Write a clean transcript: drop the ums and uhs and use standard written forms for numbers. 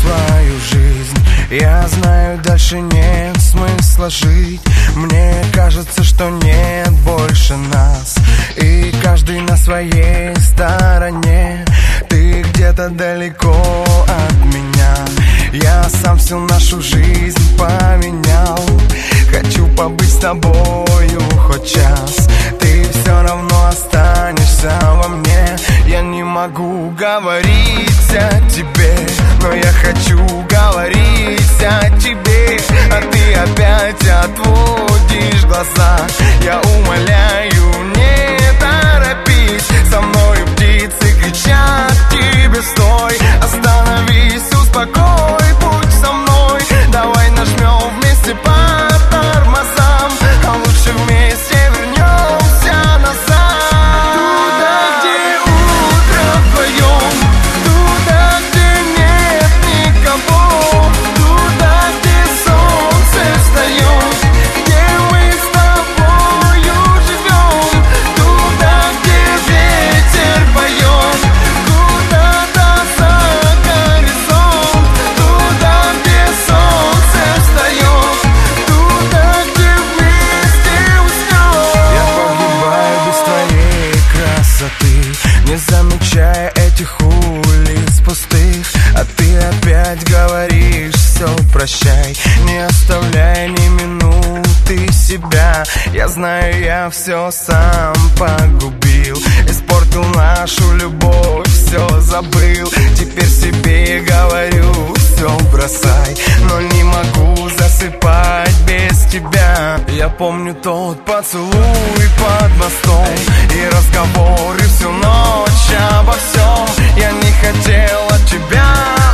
свою жизнь. Я знаю, дальше нет смысла жить. Мне кажется, что нет больше нас, и каждый на своей стороне. Ты где-то далеко от меня. Я сам всю нашу жизнь поменял. Хочу побыть с тобою хоть час. Ты все равно останешься во мне. Я не могу говорить о тебе, но я хочу говорить о тебе. А ты опять отводишь глаза. Я умоляю, не торопись. Со мною птицы кричат тебе: стой, остановись, успокой, будь со мной. Давай нажмем вместе по тормозам, а лучше вместе вернемся назад. Туда, где утро вдвоем, туда, где нет никого, туда, где солнце встает, где мы с тобою живем, туда, где ветер поет, куда-то за горизонт, туда, где солнце встает, туда, где вместе уснем. Я погибаю без твоей красоты, не замечая этих улиц пустых. А ты опять говоришь: все, прощай, не оставляя ни минуты себя. Я знаю, я все сам погубил, испортил нашу любовь, все забыл. Теперь себе говорю: все бросай, но не могу засыпать без тебя. Я помню тот поцелуй под мостом и разговоры всю ночь обо всем. Я не хотел от тебя